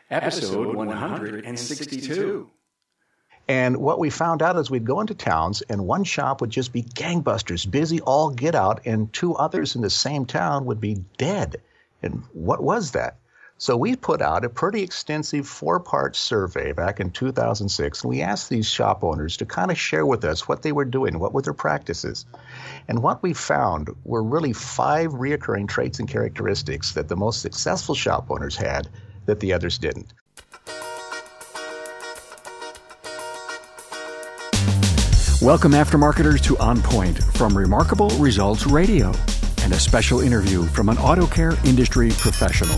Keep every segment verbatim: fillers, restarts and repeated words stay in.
Episode one hundred sixty-two. And what we found out is we'd go into towns and one shop would just be gangbusters, busy all get out, and two others in the same town would be dead. And what was that? So we put out a pretty extensive four-part survey back in two thousand six, and we asked these shop owners to kind of share with us what they were doing, what were their practices. And what we found were really five reoccurring traits and characteristics that the most successful shop owners had that the others didn't. Welcome, aftermarketers, to On Point from Remarkable Results Radio and a special interview from an auto care industry professional.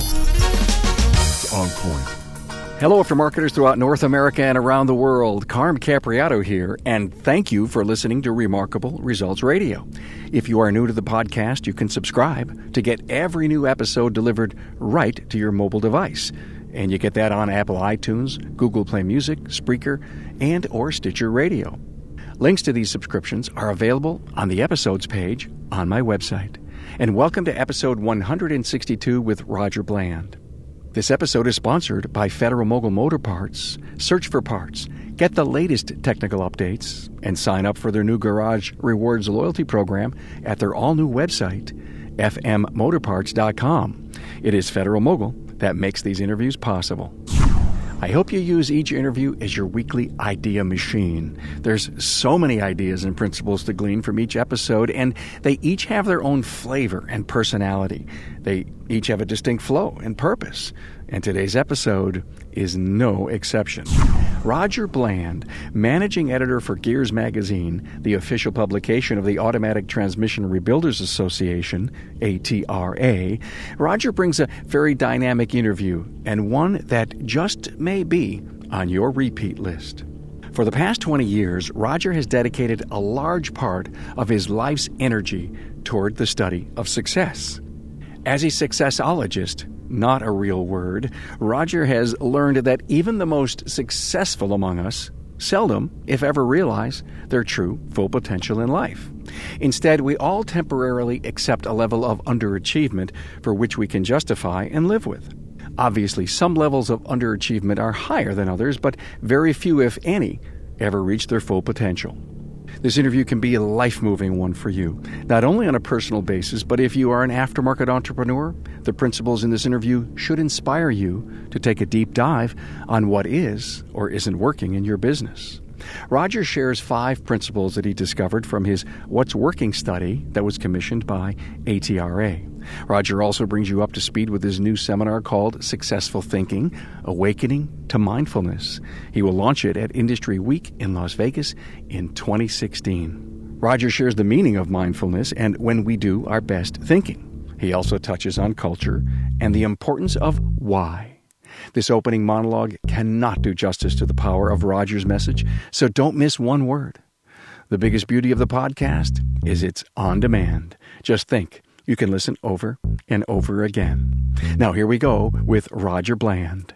On Point. Hello, aftermarketers throughout North America and around the world. Carm Capriato here, and thank you for listening to Remarkable Results Radio. If you are new to the podcast, you can subscribe to get every new episode delivered right to your mobile device. And you get that on Apple iTunes, Google Play Music, Spreaker, and or Stitcher Radio. Links to these subscriptions are available on the episodes page on my website. And welcome to episode one hundred sixty-two with Roger Bland. This episode is sponsored by Federal Mogul Motor Parts. Search for parts, get the latest technical updates, and sign up for their new Garage Rewards loyalty program at their all-new website, f m motor parts dot com. It is Federal Mogul that makes these interviews possible. I hope you use each interview as your weekly idea machine. There's so many ideas and principles to glean from each episode, and they each have their own flavor and personality. They each have a distinct flow and purpose, and today's episode is no exception. Roger Bland, managing editor for Gears Magazine, the official publication of the Automatic Transmission Rebuilders Association, A T R A, Roger brings a very dynamic interview, and one that just may be on your repeat list. For the past twenty years, Roger has dedicated a large part of his life's energy toward the study of success. As a successologist, not a real word, Roger has learned that even the most successful among us seldom, if ever, realize their true full potential in life. Instead, we all temporarily accept a level of underachievement for which we can justify and live with. Obviously, some levels of underachievement are higher than others, but very few, if any, ever reach their full potential. This interview can be a life-moving one for you, not only on a personal basis, but if you are an aftermarket entrepreneur, the principles in this interview should inspire you to take a deep dive on what is or isn't working in your business. Roger shares five principles that he discovered from his What's Working study that was commissioned by A T R A. Roger also brings you up to speed with his new seminar called Successful Thinking, Awakening to Mindfulness. He will launch it at Industry Week in Las Vegas in twenty sixteen. Roger shares the meaning of mindfulness and when we do our best thinking. He also touches on culture and the importance of why. This opening monologue cannot do justice to the power of Roger's message, so don't miss one word. The biggest beauty of the podcast is it's on demand. Just think, you can listen over and over again. Now here we go with Roger Bland.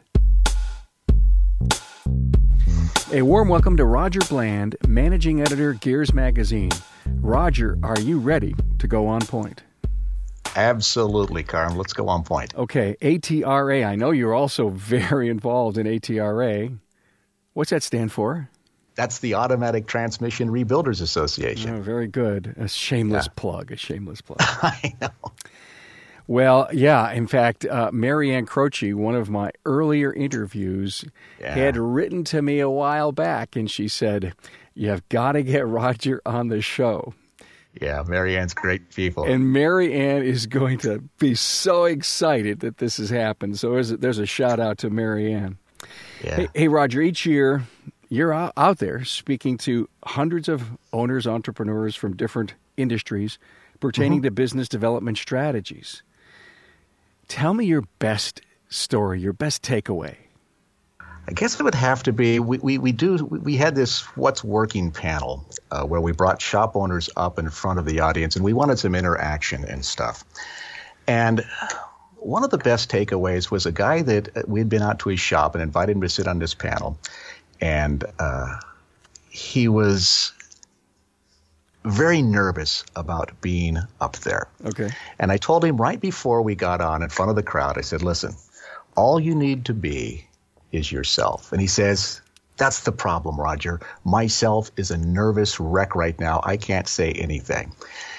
A warm welcome to Roger Bland, managing editor, Gears Magazine. Roger, are you ready to go on point? Absolutely, Carm. Let's go on point. Okay, A T R A. I know you're also very involved in A T R A. What's that stand for? That's the Automatic Transmission Rebuilders Association. Oh, very good. A shameless yeah. plug, a shameless plug. I know. Well, yeah, in fact, uh, Mary Ann Croce, one of my earlier interviews, yeah. had written to me a while back, and she said, you've got to get Roger on the show. Yeah, Mary Ann's great people. And Mary Ann is going to be so excited that this has happened. So there's a, there's a shout out to Mary Ann. Yeah. Hey, hey, Roger, each year you're out, out there speaking to hundreds of owners, entrepreneurs from different industries pertaining mm-hmm. to business development strategies. Tell me your best story, your best takeaway. I guess it would have to be, we, we, we do, we had this What's Working panel uh, where we brought shop owners up in front of the audience and we wanted some interaction and stuff. And one of the best takeaways was a guy that we'd been out to his shop and invited him to sit on this panel. And uh, he was very nervous about being up there. Okay. And I told him right before we got on in front of the crowd, I said, listen, all you need to be is yourself. And he says, that's the problem, Roger. Myself is a nervous wreck right now. I can't say anything.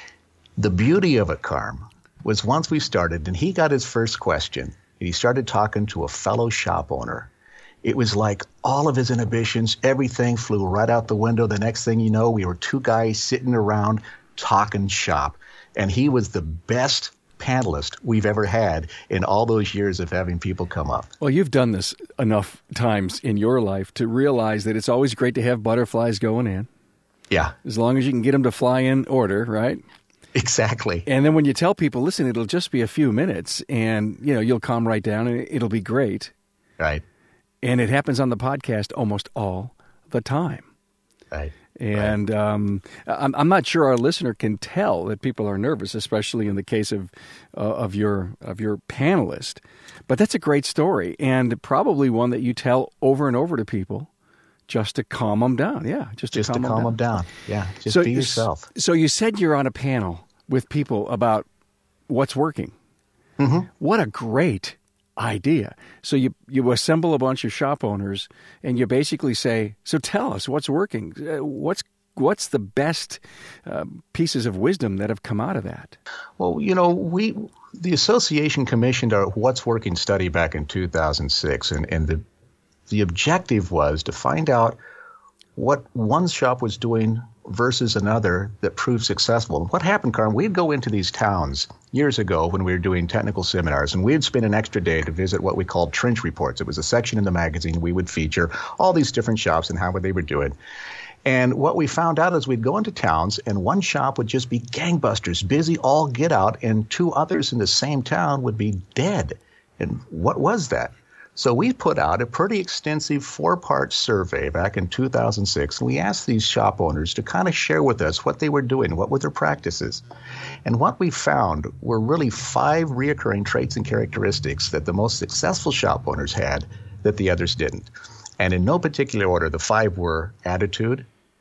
The beauty of it, Carm, was once we started and he got his first question and he started talking to a fellow shop owner, it was like all of his inhibitions, everything flew right out the window. The next thing you know, we were two guys sitting around talking shop. And he was the best panelist we've ever had in all those years of having people come up. Well, you've done this enough times in your life to realize that it's always great to have butterflies going in. Yeah. As long as you can get them to fly in order, right? Exactly. And then when you tell people, listen, it'll just be a few minutes and, you know, you'll calm right down and it'll be great. Right. And it happens on the podcast almost all the time. Right. And right. Um, I'm, I'm not sure our listener can tell that people are nervous, especially in the case of uh, of your of your panelist. But that's a great story and probably one that you tell over and over to people just to calm them down. Yeah, just to just calm, to them, calm down. them down. Yeah, just so, be yourself. So you said you're on a panel with people about what's working. Mm-hmm. What a great idea. So you you assemble a bunch of shop owners and you basically say, so tell us what's working. Uh, what's what's the best uh, pieces of wisdom that have come out of that? Well, you know, we the association commissioned our What's Working study back in two thousand six, and, and the the objective was to find out what one shop was doing versus another that proved successful. And what happened, Carm, we'd go into these towns years ago when we were doing technical seminars, and we'd spend an extra day to visit what we called trench reports. It was a section in the magazine we would feature all these different shops and how they were doing. And what we found out is we'd go into towns, and one shop would just be gangbusters, busy all get out, and two others in the same town would be dead. And what was that? So we put out a pretty extensive four-part survey back in two thousand six, and we asked these shop owners to kind of share with us what they were doing, what were their practices. And what we found were really five reoccurring traits and characteristics that the most successful shop owners had that the others didn't. And in no particular order, the five were attitude,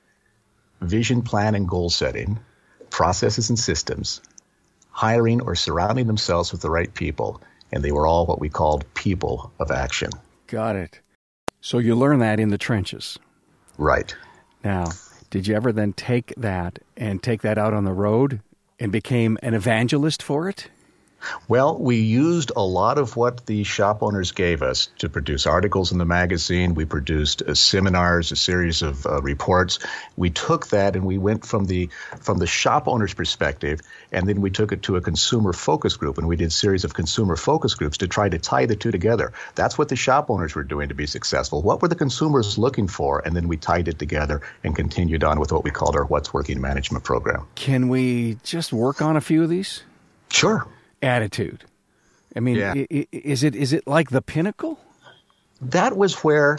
vision, plan, and goal setting, processes and systems, hiring or surrounding themselves with the right people, and they were all what we called people of action. Got it. So you learn that in the trenches. Right. Now, did you ever then take that and take that out on the road and became an evangelist for it? Well, we used a lot of what the shop owners gave us to produce articles in the magazine. We produced uh, seminars, a series of uh, reports. We took that and we went from the from the shop owner's perspective, and then we took it to a consumer focus group, and we did a series of consumer focus groups to try to tie the two together. That's what the shop owners were doing to be successful. What were the consumers looking for? And then we tied it together and continued on with what we called our What's Working management program. Can we just work on a few of these? Sure. Attitude. I mean, yeah. is it is it like the pinnacle? That was where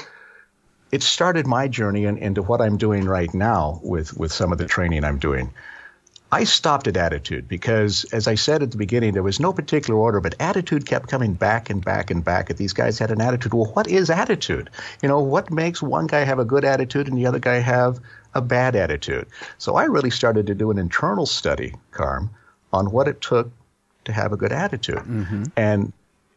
it started my journey and into what I'm doing right now with, with some of the training I'm doing. I stopped at attitude because, as I said at the beginning, there was no particular order, but attitude kept coming back and back and back. These guys had an attitude. Well, what is attitude? You know, what makes one guy have a good attitude and the other guy have a bad attitude? So I really started to do an internal study, Carm, on what it took to have a good attitude. Mm-hmm. And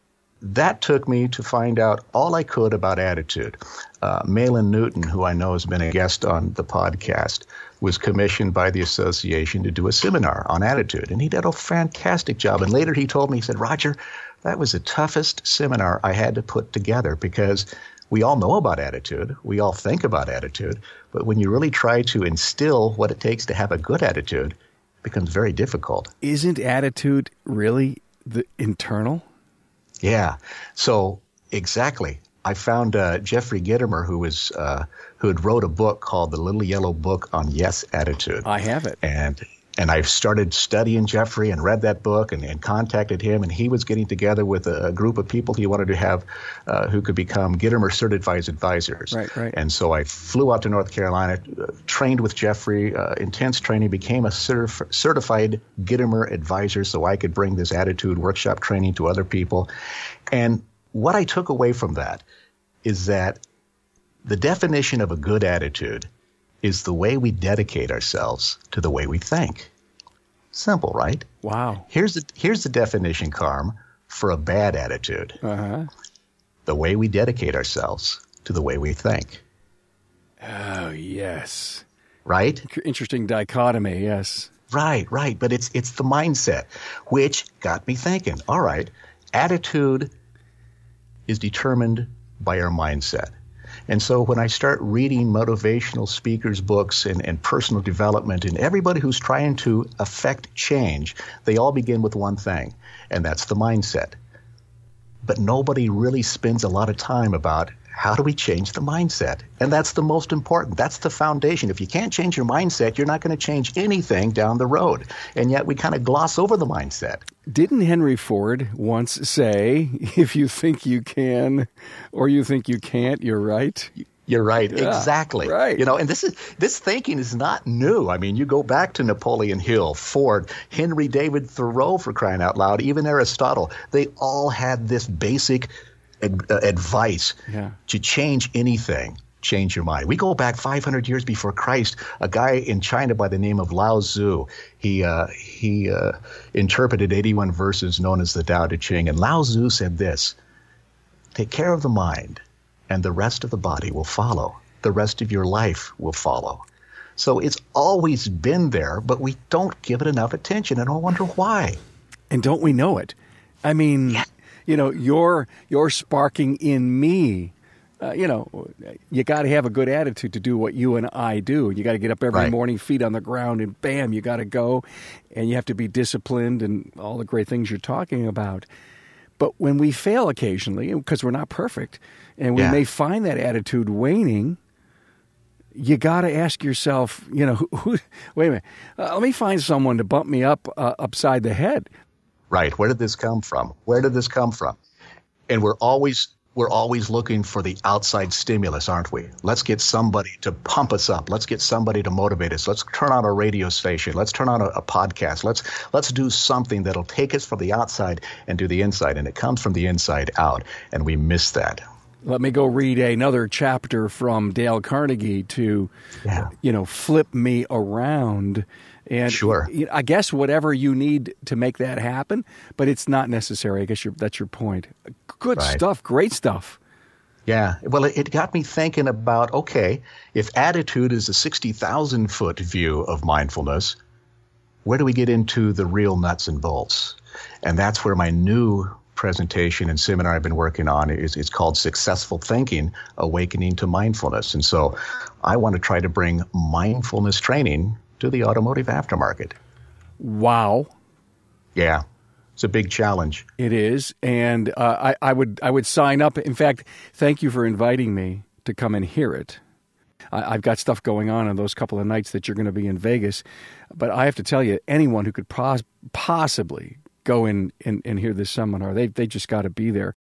that took me to find out all I could about attitude. Uh, Malin Newton, who I know has been a guest on the podcast, was commissioned by the association to do a seminar on attitude. And he did a fantastic job. And later he told me, he said, Roger, that was the toughest seminar I had to put together because we all know about attitude. We all think about attitude. But when you really try to instill what it takes to have a good attitude, becomes very difficult. Isn't attitude really the internal? Yeah. So exactly. I found uh, Jeffrey Gitomer, who was uh, who had wrote a book called The Little Yellow Book on Yes Attitude. I have it. And and I started studying Jeffrey and read that book and, and contacted him. And he was getting together with a, a group of people he wanted to have uh, who could become Gitomer certified advisors. Right, right. And so I flew out to North Carolina, uh, trained with Jeffrey, uh, intense training, became a certif- certified Gitomer advisor so I could bring this attitude workshop training to other people. And what I took away from that is that the definition of a good attitude is the way we dedicate ourselves to the way we think. Simple, right? Wow. Here's the here's the definition, Carm, for a bad attitude. Uh-huh. The way we dedicate ourselves to the way we think. Oh, yes. Right? Interesting dichotomy, yes. Right, right. But it's it's the mindset, which got me thinking, all right, attitude is determined by our mindset. And so when I start reading motivational speakers' books and, and personal development, and everybody who's trying to affect change, they all begin with one thing, and that's the mindset. But nobody really spends a lot of time about how do we change the mindset? And that's the most important. That's the foundation. If you can't change your mindset, you're not going to change anything down the road. And yet we kind of gloss over the mindset. Didn't Henry Ford once say, if you think you can or you think you can't, you're right? You're right. Yeah, exactly. Right. You know, and this is this thinking is not new. I mean, you go back to Napoleon Hill, Ford, Henry David Thoreau, for crying out loud, even Aristotle. They all had this basic ad- uh, advice yeah. to change anything. Change your mind. We go back five hundred years before Christ. A guy in China by the name of Lao Tzu, he uh, he uh, interpreted eighty-one verses known as the Tao Te Ching. And Lao Tzu said this: take care of the mind, and the rest of the body will follow. The rest of your life will follow. So it's always been there, but we don't give it enough attention, and I wonder why. And don't we know it? I mean, yeah. you know, you're you're sparking in me. Uh, you know, you got to have a good attitude to do what you and I do. You got to get up every right. morning, feet on the ground, and bam, you got to go. And you have to be disciplined and all the great things you're talking about. But when we fail occasionally, because we're not perfect, and we yeah. may find that attitude waning, you got to ask yourself, you know, who, who, wait a minute, uh, let me find someone to bump me up uh, upside the head. Right. Where did this come from? Where did this come from? And we're always... We're always looking for the outside stimulus, aren't we? Let's get somebody to pump us up. Let's get somebody to motivate us. Let's turn on a radio station. Let's turn on a, a podcast. Let's let's do something that'll take us from the outside and do the inside. And it comes from the inside out, and we miss that. Let me go read another chapter from Dale Carnegie to, yeah. you know, flip me around. And sure. I guess whatever you need to make that happen, but it's not necessary. I guess you're, that's your point. Good right. stuff. Great stuff. Yeah. Well, it, it got me thinking about, okay, if attitude is a sixty thousand foot view of mindfulness, where do we get into the real nuts and bolts? And that's where my new presentation and seminar I've been working on is it's called Successful Thinking, Awakening to Mindfulness. And so I want to try to bring mindfulness training to the automotive aftermarket. Wow. Yeah. It's a big challenge. It is. And uh, I, I would I would sign up. In fact, thank you for inviting me to come and hear it. I, I've got stuff going on on those couple of nights that you're going to be in Vegas. But I have to tell you, anyone who could pos- possibly go in and, and hear this seminar, they they just got to be there.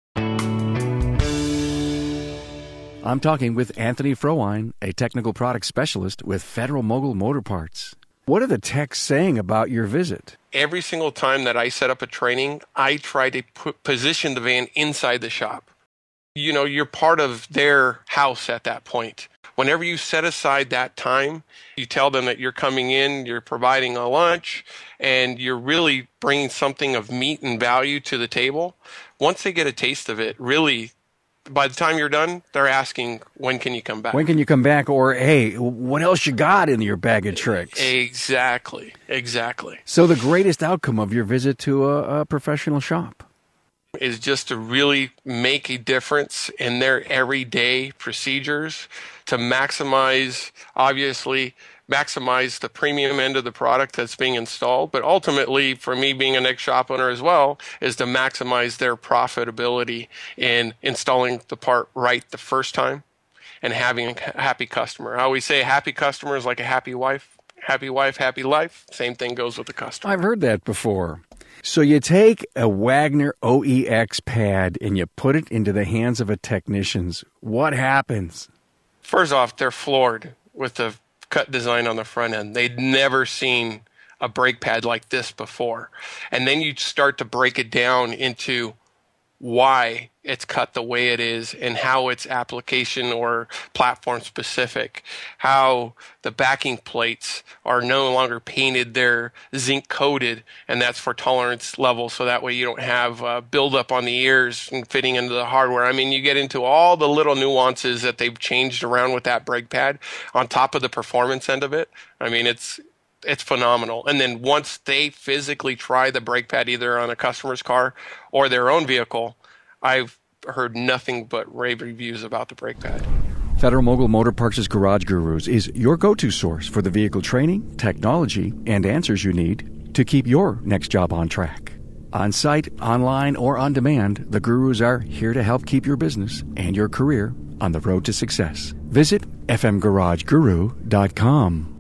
I'm talking with Anthony Frohwein, a technical product specialist with Federal Mogul Motor Parts. What are the techs saying about your visit? Every single time that I set up a training, I try to put, position the van inside the shop. You know, you're part of their house at that point. Whenever you set aside that time, you tell them that you're coming in, you're providing a lunch, and you're really bringing something of meat and value to the table. Once they get a taste of it, really, by the time you're done, they're asking, when can you come back? When can you come back? Or, hey, what else you got in your bag of tricks? Exactly. Exactly. So the greatest outcome of your visit to a, a professional shop is just to really make a difference in their everyday procedures to maximize, obviously, maximize the premium end of the product that's being installed. But ultimately, for me being an ex-shop owner as well, is to maximize their profitability in installing the part right the first time and having a happy customer. I always say a happy customer is like a happy wife. Happy wife, happy life. Same thing goes with the customer. I've heard that before. So you take a Wagner O E X pad and you put it into the hands of a technician. What happens? First off, they're floored with the cut design on the front end. They'd never seen a brake pad like this before. And then you start to break it down into why it's cut the way it is and how it's application or platform specific, how the backing plates are no longer painted, they're zinc coated, and that's for tolerance levels, so that way you don't have uh, buildup on the ears and fitting into the hardware. I mean, you get into all the little nuances that they've changed around with that brake pad on top of the performance end of it. I mean, it's It's phenomenal. And then once they physically try the brake pad either on a customer's car or their own vehicle, I've heard nothing but rave reviews about the brake pad. Federal-Mogul Motor Parts' Garage Gurus is your go-to source for the vehicle training, technology, and answers you need to keep your next job on track. On-site, online, or on demand, the Gurus are here to help keep your business and your career on the road to success. Visit f m garage guru dot com.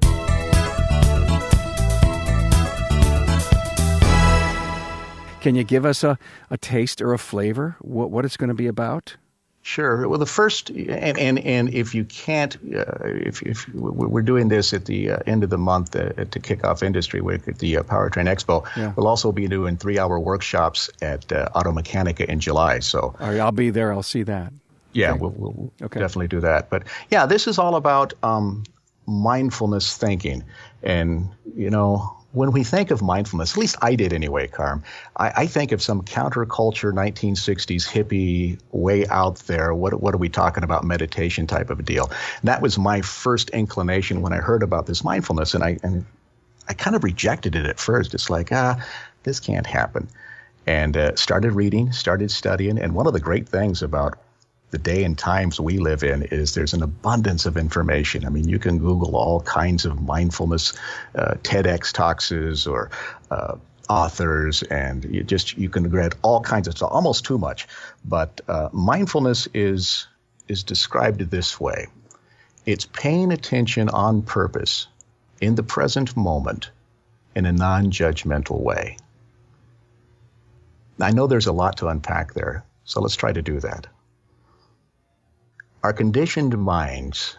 Can you give us a, a taste or a flavor, what, what it's going to be about? Sure. Well, the first, and and, and if you can't, uh, if, if we're doing this at the uh, end of the month uh, to kick off Industry Week at the uh, Powertrain Expo, yeah. We'll also be doing three-hour workshops at uh, Auto Mechanica in July. So all right, I'll be there. I'll see that. Yeah, okay. we'll, we'll okay. definitely do that. But yeah, this is all about um, mindfulness thinking, and you know. When we think of mindfulness, at least I did anyway, Carm, I, I think of some counterculture nineteen sixties hippie way out there. What what are we talking about? Meditation type of a deal. And that was my first inclination when I heard about this mindfulness, and I and I kind of rejected it at first. It's like, ah, this can't happen. And uh, started reading, started studying, and one of the great things about the day and times we live in is there's an abundance of information. I mean, you can Google all kinds of mindfulness uh, TEDx talks or uh, authors, and you just you can read all kinds of stuff, almost too much. But uh, mindfulness is is described this way. It's paying attention on purpose in the present moment in a non-judgmental way. I know there's a lot to unpack there, so let's try to do that. Our conditioned minds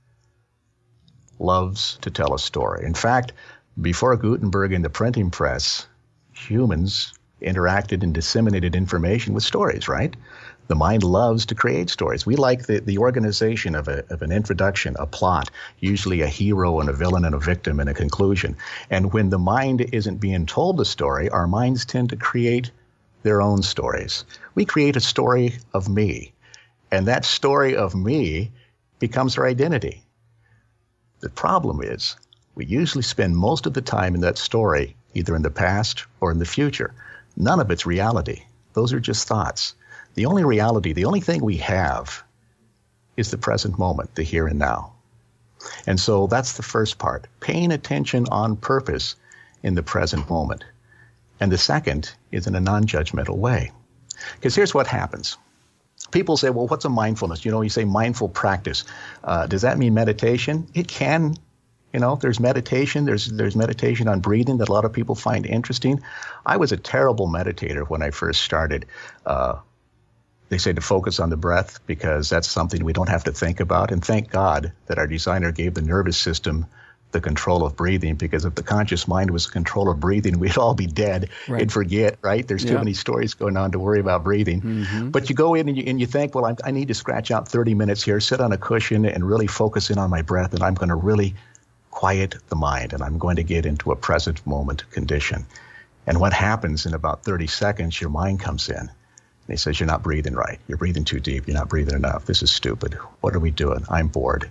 loves to tell a story. In fact, before Gutenberg and the printing press, humans interacted and disseminated information with stories, right? The mind loves to create stories. We like the, the organization of, a, of an introduction, a plot, usually a hero and a villain and a victim and a conclusion. And when the mind isn't being told the story, our minds tend to create their own stories. We create a story of me. And that story of me becomes our identity. The problem is we usually spend most of the time in that story either in the past or in the future. None of it's reality. Those are just thoughts. The only reality, the only thing we have is the present moment, the here and now. And so that's the first part, paying attention on purpose in the present moment. And the second is in a non-judgmental way. Because here's what happens. People say, well, what's a mindfulness? You know, you say mindful practice. Uh, does that mean meditation? It can. You know, there's meditation. There's there's meditation on breathing that a lot of people find interesting. I was a terrible meditator when I first started. Uh, they say to focus on the breath because that's something we don't have to think about. And thank God that our designer gave the nervous system the control of breathing, because if the conscious mind was the control of breathing, we'd all be dead right. and forget, right? There's too yeah. many stories going on to worry about breathing. Mm-hmm. But you go in and you, and you think, well, I, I need to scratch out thirty minutes here, sit on a cushion and really focus in on my breath, and I'm going to really quiet the mind, and I'm going to get into a present moment condition. And what happens in about thirty seconds, your mind comes in, and he says, you're not breathing right. You're breathing too deep. You're not breathing enough. This is stupid. What are we doing? I'm bored.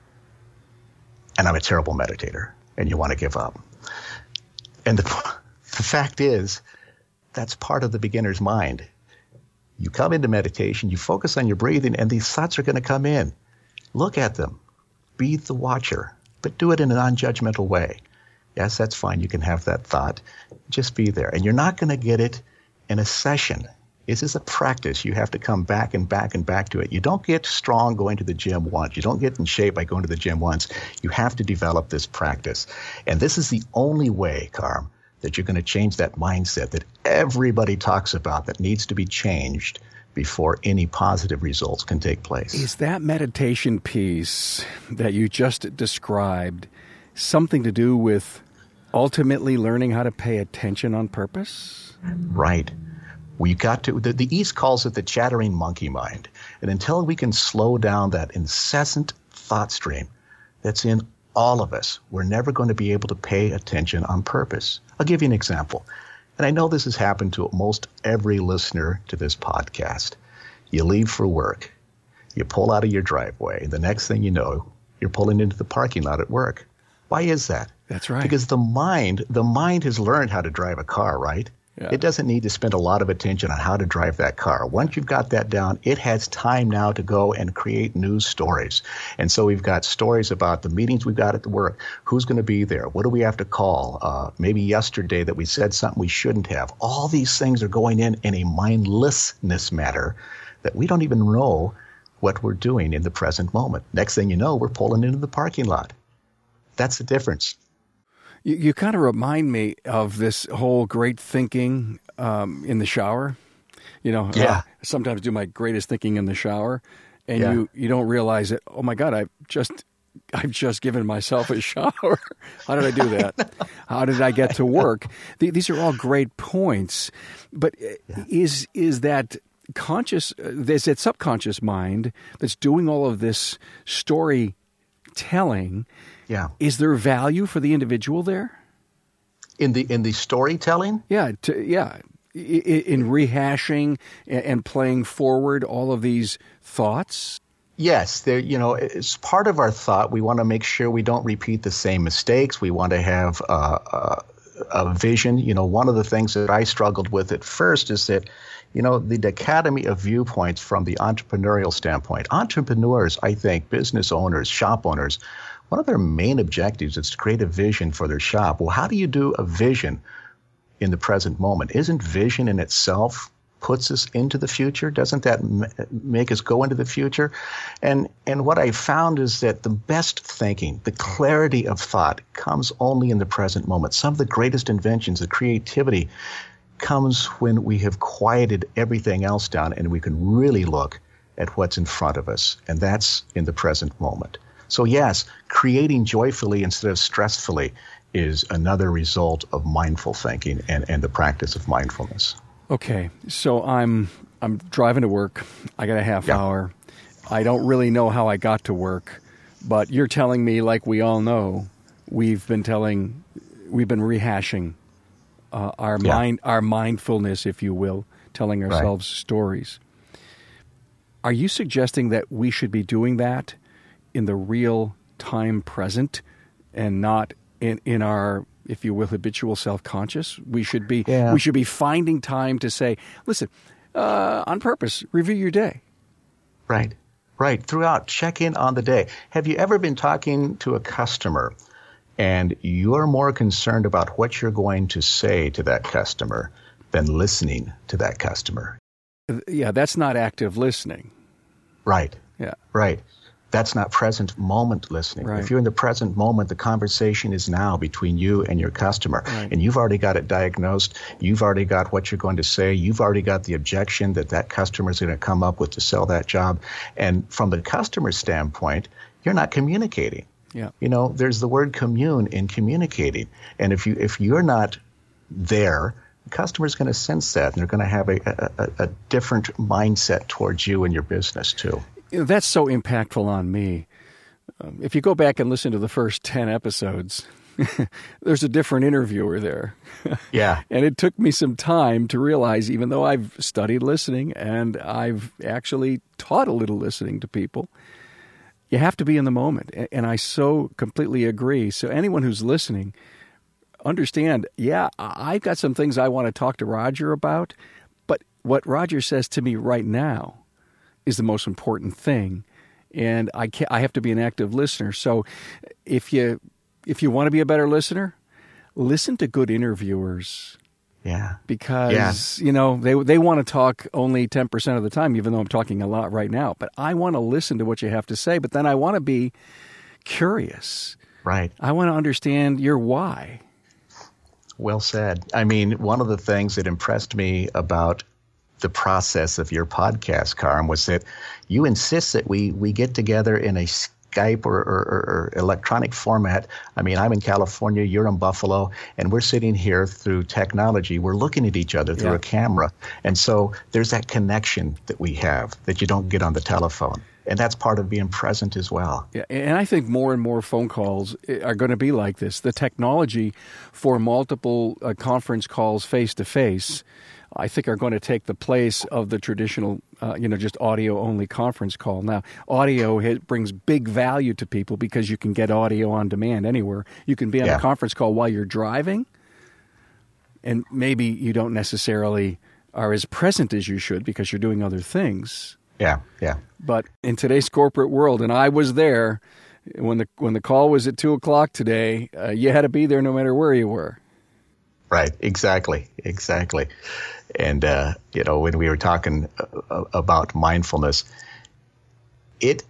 And I'm a terrible meditator, and you want to give up. And the, the fact is, that's part of the beginner's mind. You come into meditation, you focus on your breathing, and these thoughts are going to come in. Look at them. Be the watcher, but do it in a non-judgmental way. Yes, that's fine. You can have that thought. Just be there. And you're not going to get it in a session. This is a practice. You have to come back and back and back to it. You don't get strong going to the gym once. You don't get in shape by going to the gym once. You have to develop this practice. And this is the only way, Carm, that you're going to change that mindset that everybody talks about that needs to be changed before any positive results can take place. Is that meditation piece that you just described something to do with ultimately learning how to pay attention on purpose? Right. We got to, the, the East calls it the chattering monkey mind. And until we can slow down that incessant thought stream that's in all of us, we're never going to be able to pay attention on purpose. I'll give you an example. And I know this has happened to most every listener to this podcast. You leave for work. You pull out of your driveway. The next thing you know, you're pulling into the parking lot at work. Why is that? That's right. Because the mind, the mind has learned how to drive a car, right? Yeah. It doesn't need to spend a lot of attention on how to drive that car. Once you've got that down, it has time now to go and create news stories. And so we've got stories about the meetings we've got at the work. Who's going to be there? What do we have to call? Uh, maybe yesterday that we said something we shouldn't have. All these things are going in in a mindlessness matter that we don't even know what we're doing in the present moment. Next thing you know, we're pulling into the parking lot. That's the difference. You, you kind of remind me of this whole great thinking um, in the shower. You know, yeah. uh, sometimes do my greatest thinking in the shower, and yeah. you, you don't realize it. Oh my God, I've just I've just given myself a shower. How did I do that? How did I get to work? These are all great points, but yeah. is is that conscious? There's that subconscious mind that's doing all of this storytelling. Yeah. Is there value for the individual there? In the in the storytelling? Yeah, to, yeah. In, in rehashing and playing forward all of these thoughts? Yes, there. You know, it's part of our thought. We want to make sure we don't repeat the same mistakes. We want to have uh, a, a vision. You know, one of the things that I struggled with at first is that, you know, the dichotomy of viewpoints from the entrepreneurial standpoint. Entrepreneurs, I think, business owners, shop owners, one of their main objectives is to create a vision for their shop. Well, how do you do a vision in the present moment? Isn't vision in itself puts us into the future? Doesn't that m- make us go into the future? And and what I found is that the best thinking, the clarity of thought comes only in the present moment. Some of the greatest inventions, the creativity, comes when we have quieted everything else down and we can really look at what's in front of us. And that's in the present moment. So yes, creating joyfully instead of stressfully is another result of mindful thinking and, and the practice of mindfulness. Okay, so I'm I'm driving to work. I got a half yeah. hour. I don't really know how I got to work, but you're telling me, like we all know, we've been telling, we've been rehashing uh, our yeah. mind, our mindfulness, if you will, telling ourselves right. stories. Are you suggesting that we should be doing that in the real time present and not in, in our, if you will, habitual self-conscious? We should be yeah. we should be finding time to say, listen, uh, on purpose, review your day. Right, right. Throughout, check in on the day. Have you ever been talking to a customer and you're more concerned about what you're going to say to that customer than listening to that customer? Yeah, that's not active listening. Right. Yeah. Right. That's not present moment listening. Right. If you're in the present moment, the conversation is now between you and your customer. Right. And you've already got it diagnosed. You've already got what you're going to say. You've already got the objection that that customer is going to come up with to sell that job. And from the customer standpoint, you're not communicating. Yeah. You know, there's the word commune in communicating. And if you if you're not there, the customer's going to sense that, and they're going to have a, a, a different mindset towards you and your business too. You know, that's so impactful on me. Um, if you go back and listen to the first ten episodes, there's a different interviewer there. Yeah. And it took me some time to realize, even though I've studied listening and I've actually taught a little listening to people, you have to be in the moment. And I so completely agree. So anyone who's listening, understand, yeah, I've got some things I want to talk to Roger about, but what Roger says to me right now is the most important thing, and I can't, I have to be an active listener. So if you if you want to be a better listener, listen to good interviewers. Yeah. Because, yeah. you know, they they want to talk only ten percent of the time, even though I'm talking a lot right now. But I want to listen to what you have to say, but then I want to be curious. Right. I want to understand your why. Well said. I mean, one of the things that impressed me about the process of your podcast, Carm, was that you insist that we, we get together in a Skype or, or, or electronic format. I mean, I'm in California, you're in Buffalo, and we're sitting here through technology. We're looking at each other through yeah. a camera. And so there's that connection that we have that you don't get on the telephone. And that's part of being present as well. Yeah, and I think more and more phone calls are going to be like this. The technology for multiple uh, conference calls face-to-face, I think, are going to take the place of the traditional, uh, you know, just audio-only conference call. Now, audio has, brings big value to people because you can get audio on demand anywhere. You can be on yeah. a conference call while you're driving, and maybe you don't necessarily are as present as you should because you're doing other things. Yeah, yeah. But in today's corporate world, and I was there when the when the call was at two o'clock today, uh, you had to be there no matter where you were. Right, exactly, exactly. And, uh, you know, when we were talking uh, about mindfulness, it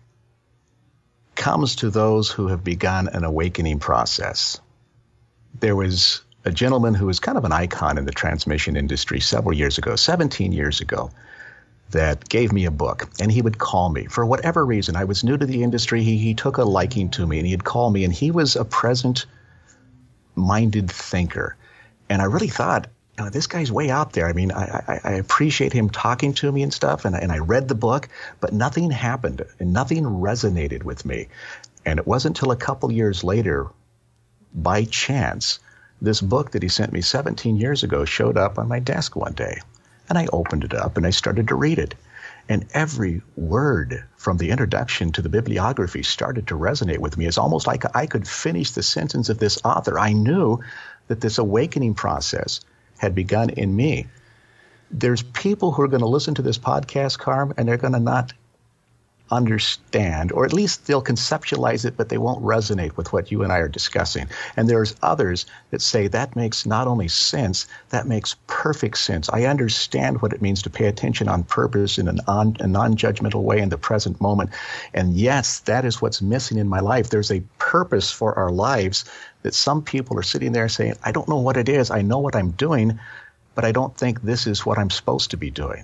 comes to those who have begun an awakening process. There was a gentleman who was kind of an icon in the transmission industry several years ago, seventeen years ago, that gave me a book, and he would call me. For whatever reason, I was new to the industry, he, he took a liking to me, and he'd call me, and he was a present-minded thinker. And I really thought, you know, this guy's way out there. I mean, I, I, I appreciate him talking to me and stuff, and, and I read the book, but nothing happened, and nothing resonated with me. And it wasn't until a couple years later, by chance, this book that he sent me seventeen years ago showed up on my desk one day. And I opened it up and I started to read it. And every word from the introduction to the bibliography started to resonate with me. It's almost like I could finish the sentence of this author. I knew that this awakening process had begun in me. There's people who are going to listen to this podcast, Carm, and they're going to not understand, or at least they'll conceptualize it, but they won't resonate with what you and I are discussing. And there's others that say that makes not only sense, that makes perfect sense. I understand what it means to pay attention on purpose in an on, a non-judgmental way in the present moment. And yes, that is what's missing in my life. There's a purpose for our lives that some people are sitting there saying, I don't know what it is. I know what I'm doing, but I don't think this is what I'm supposed to be doing.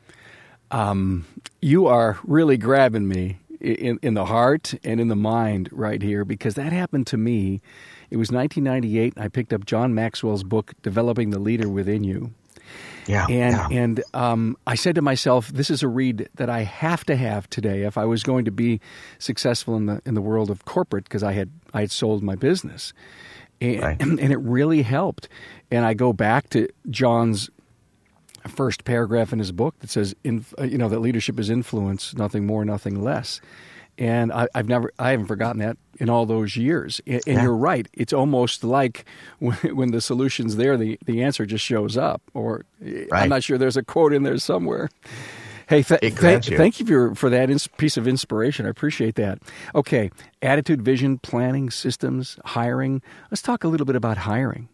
Um, you are really grabbing me in, in the heart and in the mind right here, because that happened to me. It was nineteen ninety-eight, and I picked up John Maxwell's book, Developing the Leader Within You. Yeah, and yeah. and um, I said to myself, this is a read that I have to have today if I was going to be successful in the in the world of corporate, because I had I had sold my business, and, right. and it really helped. And I go back to John's first paragraph in his book that says, in, you know, that leadership is influence, nothing more, nothing less. And I, I've never, I haven't forgotten that in all those years. And, and yeah. you're right. It's almost like when, when the solution's there, the, the answer just shows up. Or right. I'm not sure, there's a quote in there somewhere. Hey, th- th- you. thank you for, for that ins- piece of inspiration. I appreciate that. Okay, attitude, vision, planning, systems, hiring. Let's talk a little bit about hiring.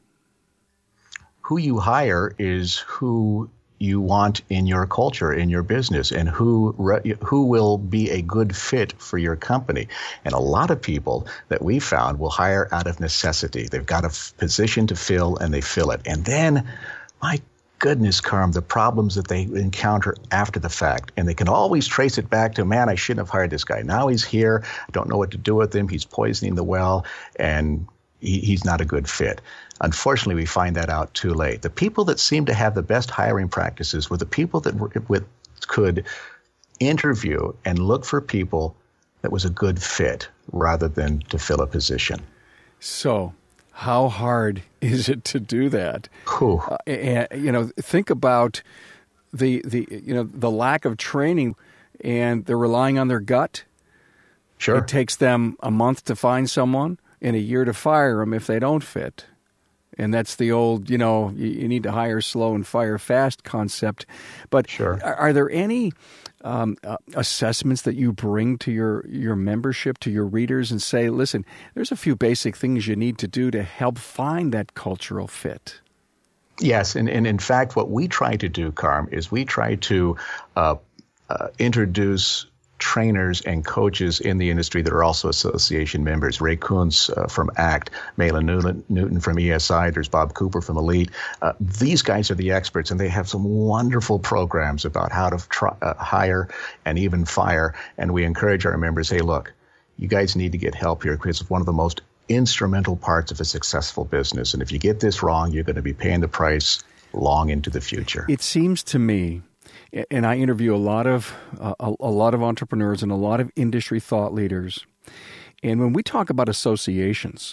Who you hire is who you want in your culture, in your business, and who re- who will be a good fit for your company. And a lot of people that we found will hire out of necessity. They've got a f- position to fill, and they fill it. And then, my goodness, Carm, the problems that they encounter after the fact. And they can always trace it back to, man, I shouldn't have hired this guy. Now he's here. I don't know what to do with him. He's poisoning the well, and he, he's not a good fit. Unfortunately, we find that out too late. The people that seem to have the best hiring practices were the people that were, with, could interview and look for people that was a good fit rather than to fill a position. So how hard is it to do that? Uh, and, you know, think about the, the, you know, the lack of training, and they're relying on their gut. Sure. It takes them a month to find someone and a year to fire them if they don't fit. And that's the old, you know, you, you need to hire slow and fire fast concept. But sure. are, are there any um, uh, assessments that you bring to your, your membership, to your readers, and say, listen, there's a few basic things you need to do to help find that cultural fit? Yes. And, and in fact, what we try to do, Carm, is we try to uh, uh, introduce trainers and coaches in the industry that are also association members. Ray Kuntz uh, from ACT, Malin Newton, Newton from E S I, there's Bob Cooper from Elite. Uh, these guys are the experts, and they have some wonderful programs about how to try, uh, hire and even fire. And we encourage our members, hey, look, you guys need to get help here because it's one of the most instrumental parts of a successful business. And if you get this wrong, you're going to be paying the price long into the future. It seems to me, and I interview a lot of uh, a, a lot of entrepreneurs and a lot of industry thought leaders, and when we talk about associations,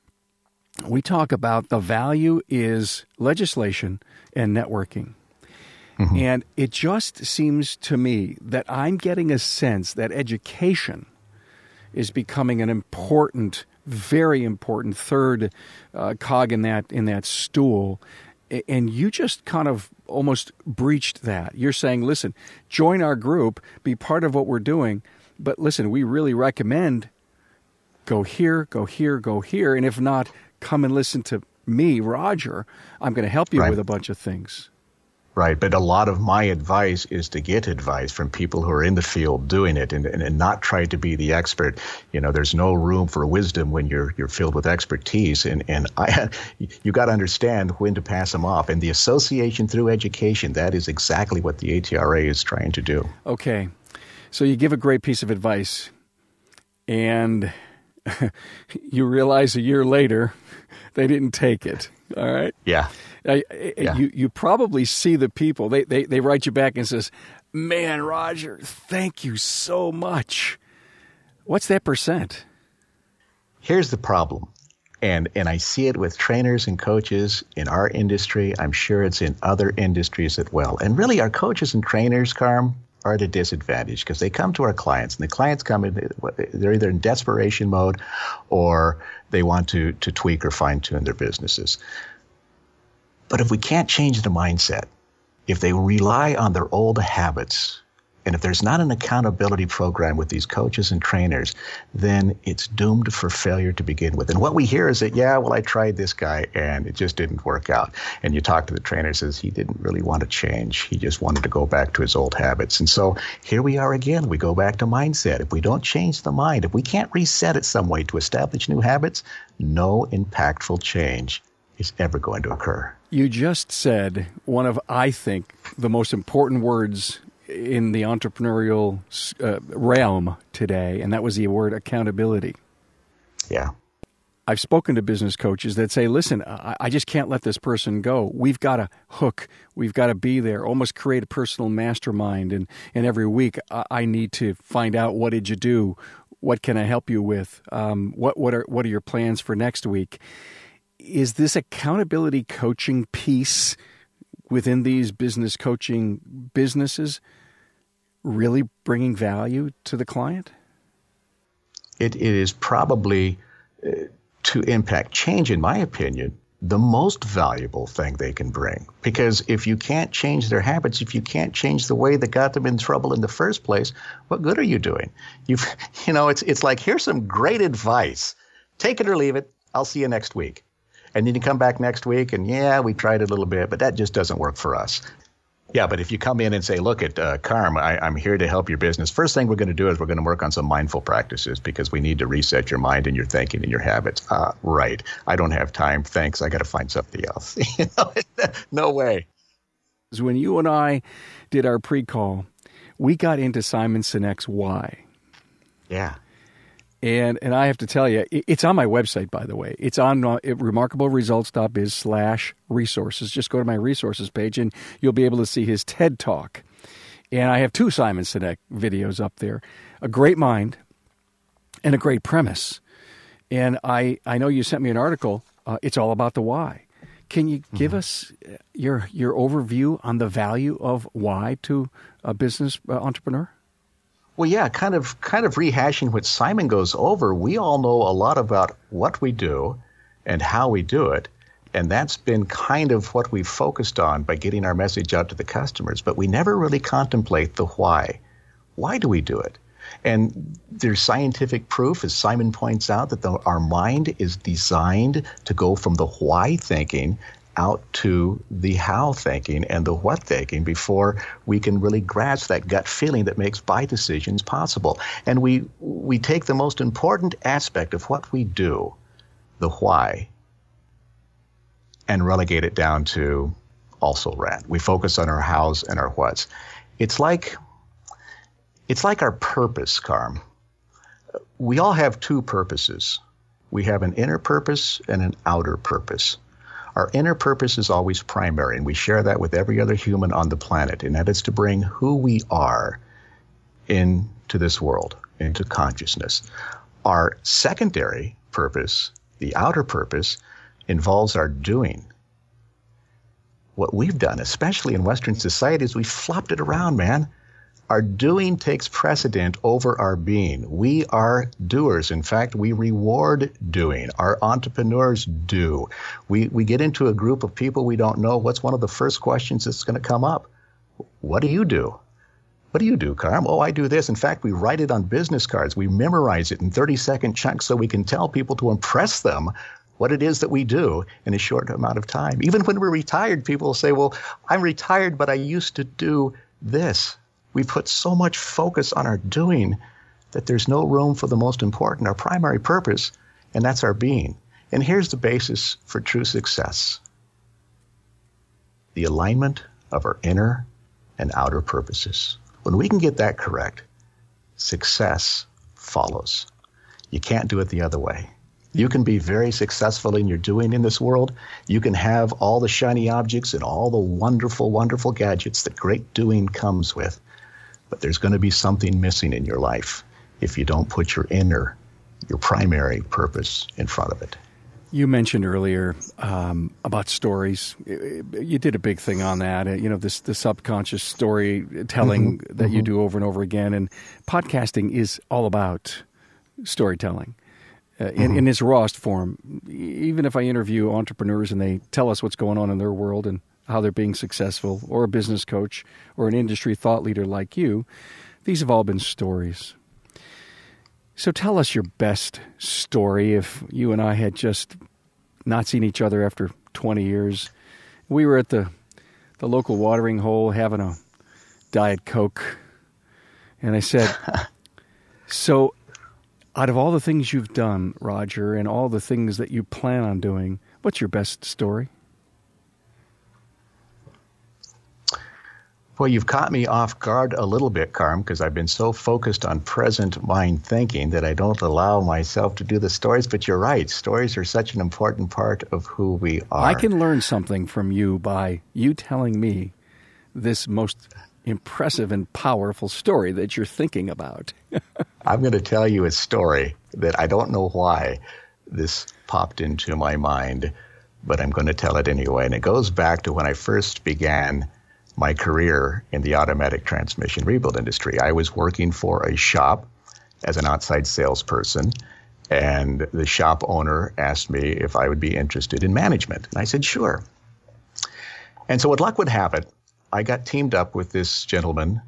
we talk about the value is legislation and networking. Mm-hmm. And it just seems to me that I'm getting a sense that education is becoming an important, very important third uh, cog in that in that stool. And you just kind of almost breached that. You're saying, listen, join our group, be part of what we're doing. But listen, we really recommend go here, go here, go here. And if not, come and listen to me, Roger. I'm going to help you right. with a bunch of things. Right. But a lot of my advice is to get advice from people who are in the field doing it and, and, and not try to be the expert. You know, there's no room for wisdom when you're you're filled with expertise. And, and I, you got to understand when to pass them off. And the association through education, that is exactly what the A T R A is trying to do. Okay. So you give a great piece of advice and you realize a year later they didn't take it. All right. Yeah. Uh, yeah. You you probably see the people. They, they they write you back and says, "Man, Roger, thank you so much." What's that percent? Here's the problem, and and I see it with trainers and coaches in our industry. I'm sure it's in other industries as well. And really, our coaches and trainers, Carm, are at a disadvantage because they come to our clients, and the clients come in. They're either in desperation mode, or they want to to tweak or fine tune their businesses. But if we can't change the mindset, if they rely on their old habits, and if there's not an accountability program with these coaches and trainers, then it's doomed for failure to begin with. And what we hear is that, yeah, well, I tried this guy and it just didn't work out. And you talk to the trainer, says he didn't really want to change. He just wanted to go back to his old habits. And so here we are again. We go back to mindset. If we don't change the mind, if we can't reset it some way to establish new habits, no impactful change is ever going to occur. You just said one of, I think, the most important words in the entrepreneurial uh, realm today, and that was the word accountability. Yeah. I've spoken to business coaches that say, listen, I, I just can't let this person go. We've got to hook. We've got to be there, almost create a personal mastermind. And, and every week I, I need to find out, what did you do? What can I help you with? Um, what, what are, what are your plans for next week? Is this accountability coaching piece within these business coaching businesses really bringing value to the client? It, it is probably, uh, to impact change, in my opinion, the most valuable thing they can bring. Because if you can't change their habits, if you can't change the way that got them in trouble in the first place, what good are you doing? You've, you know, it's it's like, here's some great advice. Take it or leave it. I'll see you next week. And then you come back next week and, yeah, we tried it a little bit, but that just doesn't work for us. Yeah, but if you come in and say, look, at uh, Carm, I, I'm here to help your business. First thing we're going to do is we're going to work on some mindful practices because we need to reset your mind and your thinking and your habits. Uh, right. I don't have time. Thanks. I got to find somebody else. You know, no way. When you and I did our pre-call, we got into Simon Sinek's Why. Yeah. And and I have to tell you, it's on my website, by the way. It's on uh, remarkable results dot biz slash resources. Just go to my resources page and you'll be able to see his TED Talk. And I have two Simon Sinek videos up there. A great mind and a great premise. And I, I know you sent me an article. Uh, it's all about the why. Can you give mm-hmm. us your your overview on the value of why to a business uh, entrepreneur? Well, yeah, kind of kind of rehashing what Simon goes over. We all know a lot about what we do and how we do it, and that's been kind of what we've focused on by getting our message out to the customers. But we never really contemplate the why. Why do we do it? And there's scientific proof, as Simon points out, that the, our mind is designed to go from the why thinking out to the how thinking and the what thinking before we can really grasp that gut feeling that makes buy decisions possible. And we we take the most important aspect of what we do, the why, and relegate it down to also ran. We focus on our hows and our whats. It's like it's like our purpose, Carm. we all have two purposes. We have an inner purpose and an outer purpose. Our inner purpose is always primary, and we share that with every other human on the planet, and that is to bring who we are into this world, into consciousness. Our secondary purpose, the outer purpose, involves our doing. What we've done, especially in Western society, is we've flopped it around, man. Our doing takes precedent over our being. We are doers. In fact, we reward doing. Our entrepreneurs do. We we get into a group of people we don't know. What's one of the first questions that's going to come up? What do you do? What do you do, Carm? Oh, I do this. In fact, we write it on business cards. We memorize it in thirty-second chunks so we can tell people to impress them what it is that we do in a short amount of time. Even when we're retired, people will say, well, I'm retired, but I used to do this. We put so much focus on our doing that there's no room for the most important, our primary purpose, and that's our being. And here's the basis for true success: the alignment of our inner and outer purposes. When we can get that correct, success follows. You can't do it the other way. You can be very successful in your doing in this world. You can have all the shiny objects and all the wonderful, wonderful gadgets that great doing comes with. But there's going to be something missing in your life if you don't put your inner, your primary purpose in front of it. You mentioned earlier um, about stories. You did a big thing on that. You know, this the subconscious storytelling mm-hmm. that mm-hmm. you do over and over again. And podcasting is all about storytelling. Uh, in, mm-hmm. in its rawest form. Even if I interview entrepreneurs and they tell us what's going on in their world and how they're being successful, or a business coach or an industry thought leader like you, these have all been stories. So tell us your best story. If you and I had just not seen each other after twenty years, we were at the, the local watering hole having a Diet Coke, and I said, so out of all the things you've done, Roger, and all the things that you plan on doing, what's your best story? Well, you've caught me off guard a little bit, Carm, because I've been so focused on present mind thinking that I don't allow myself to do the stories. But you're right. Stories are such an important part of who we are. I can learn something from you by you telling me this most impressive and powerful story that you're thinking about. I'm going to tell you a story that I don't know why this popped into my mind, but I'm going to tell it anyway. And it goes back to when I first began my career in the automatic transmission rebuild industry. I was working for a shop as an outside salesperson, and the shop owner asked me if I would be interested in management. And I said, sure. And so what luck would have it, I got teamed up with this gentleman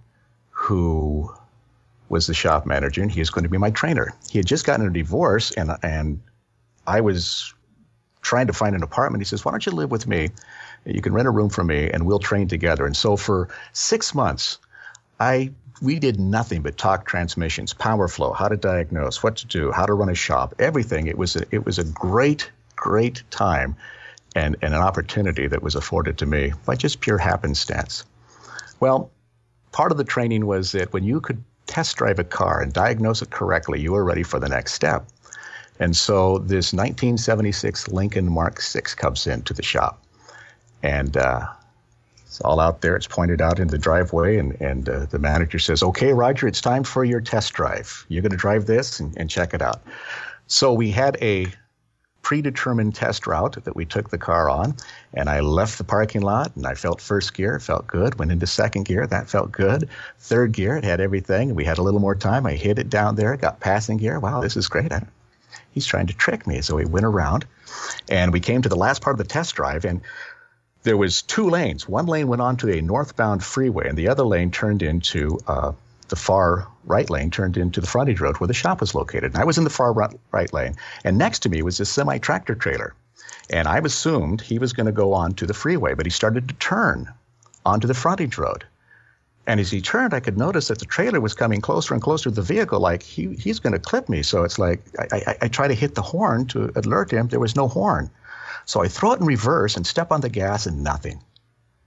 who was the shop manager, and he was going to be my trainer. He had just gotten a divorce, and and I was trying to find an apartment. He says, why don't you live with me? You can rent a room from me, and we'll train together. And so for six months, I we did nothing but talk transmissions, power flow, how to diagnose, what to do, how to run a shop, everything. It was a, it was a great, great time and, and an opportunity that was afforded to me by just pure happenstance. Well, part of the training was that when you could test drive a car and diagnose it correctly, you were ready for the next step. And so this nineteen seventy-six Lincoln Mark six comes into the shop. And uh, it's all out there. It's pointed out in the driveway. And, and uh, the manager says, okay, Roger, it's time for your test drive. You're going to drive this and, and check it out. So we had a predetermined test route that we took the car on. And I left the parking lot, and I felt first gear. It felt good. Went into second gear. That felt good. Third gear, it had everything. We had a little more time. I hit it down there. Got passing gear. Wow, this is great. I, he's trying to trick me. So we went around, and we came to the last part of the test drive. And there was two lanes. One lane went on to a northbound freeway, and the other lane turned into uh, the far right lane, turned into the frontage road where the shop was located. And I was in the far right lane, and next to me was this semi-tractor trailer. And I assumed he was going to go on to the freeway, but he started to turn onto the frontage road. And as he turned, I could notice that the trailer was coming closer and closer to the vehicle, like he he's going to clip me. So it's like I, I, I try to hit the horn to alert him. There was no horn. So I throw it in reverse and step on the gas, and nothing.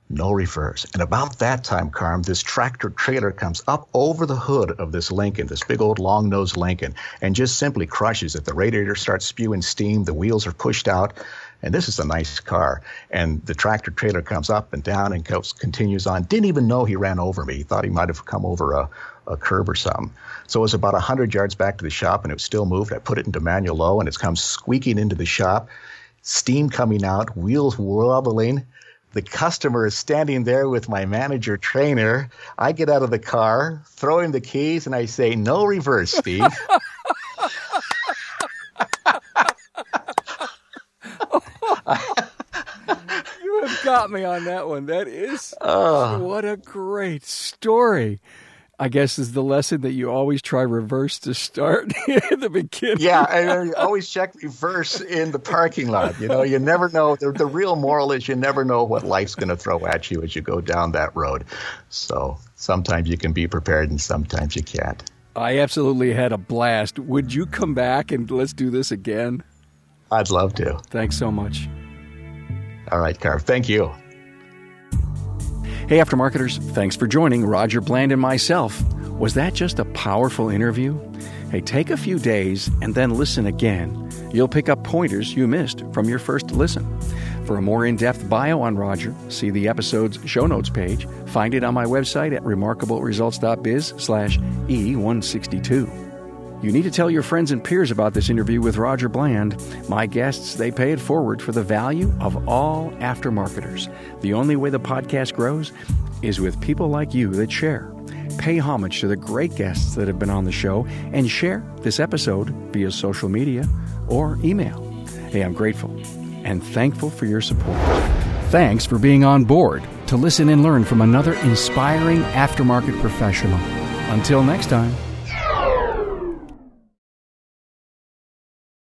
no reverse. And about that time, Carm, this tractor trailer comes up over the hood of this Lincoln, this big old long-nosed Lincoln, and just simply crushes it. The radiator starts spewing steam. The wheels are pushed out. And this is a nice car. And the tractor trailer comes up and down and goes, continues on. Didn't even know he ran over me. He thought he might have come over a, a curb or something. So it was about one hundred yards back to the shop, and it was still moved. I put it into manual low, and it's come squeaking into the shop. Steam coming out, wheels wobbling. The customer is standing there with my manager trainer. I get out of the car, throw him the keys, and I say, no reverse, Steve. You have got me on that one. That is, oh. What a great story. I guess is the lesson that you always try reverse to start in the beginning. Yeah, I always check reverse in the parking lot. You know, you never know. The, the real moral is you never know what life's going to throw at you as you go down that road. So sometimes you can be prepared and sometimes you can't. I absolutely had a blast. Would you come back and let's do this again? I'd love to. Thanks so much. All right, Carv. Thank you. Hey, Aftermarketers, thanks for joining Roger Bland and myself. Was that just a powerful interview? Hey, take a few days and then listen again. You'll pick up pointers you missed from your first listen. For a more in-depth bio on Roger, see the episode's show notes page. Find it on my website at remarkable results dot biz slash E one sixty-two. You need to tell your friends and peers about this interview with Roger Bland. My guests, they pay it forward for the value of all aftermarketers. The only way the podcast grows is with people like you that share. Pay homage to the great guests that have been on the show and share this episode via social media or email. Hey, I'm grateful and thankful for your support. Thanks for being on board to listen and learn from another inspiring aftermarket professional. Until next time.